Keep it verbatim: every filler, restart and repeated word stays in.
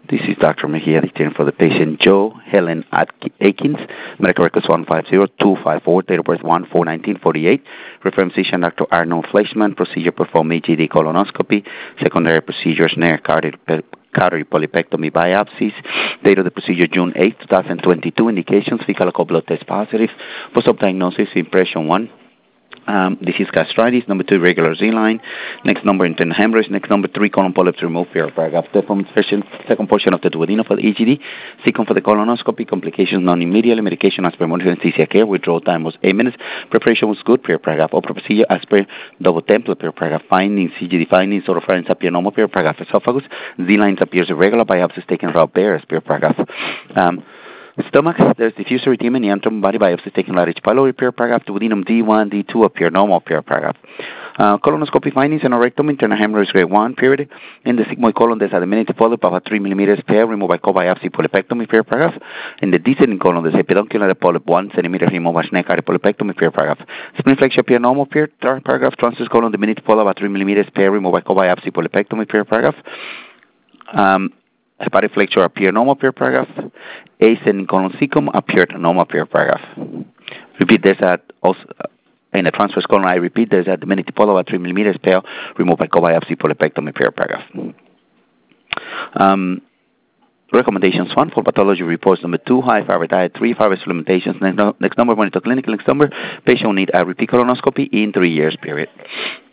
This is Doctor Mejia dictating for the patient Joe Helen Akins, medical records one five zero two five four, date of birth one four nineteen forty-eight. Referring physician Doctor Arnold Fleischman, procedure performed E G D colonoscopy, secondary procedures near cardiac polypectomy biopsies. Date of the procedure June eighth, twenty twenty-two. Indications fecal blood test positive. Post-op diagnosis impression one. Um, disease gastritis. Number two, regular Z-line. Next number, internal hemorrhage. Next number three, colon polyps removed, paragraph. The second portion of the duodenum for the E G D. Second for the colonoscopy. Complications non-immediately. Medication as per monitoring anesthesia care. Withdrawal time was eight minutes. Preparation was good, paragraph. Opera procedure as per double template, paragraph. Findings, E G D findings, oropharynx appear normal, paragraph. Esophagus. Z-lines appears irregular. Biopsies taken route bears, paragraph. Um, Stomach, there's diffuse erythema, neantrum, body biopsy taken large pylori, paragraph. Duodenum D one, D two appear normal, paragraph. Uh, colonoscopy findings and rectum, internal hemorrhage grade one, period. In the sigmoid colon, there's a diminutive polyp of a three millimeters pair removed by co-biopsy polypectomy, paragraph. In the descending colon, there's a peduncular polyp one centimeter removed by snake polypectomy, paragraph. Spleen flexure appear normal, paragraph. Transverse colon, diminutive polyp of a three millimeters pair removed by co-biopsy polypectomy, paragraph. Um, Hepatic flexure appear normal, paragraph. Ascending colon cecum appeared normal, paragraph. Repeat this at also in the transverse colon. I repeat, there's a diminutive polyp of three millimeters pair removed by co-biopsy polypectomy, paragraph. Um, Recommendations one for pathology reports. Number two, high fiber diet. Three, fiber supplementations. Next, next number, monitor clinical. Next number, patient will need a repeat colonoscopy in three years, period.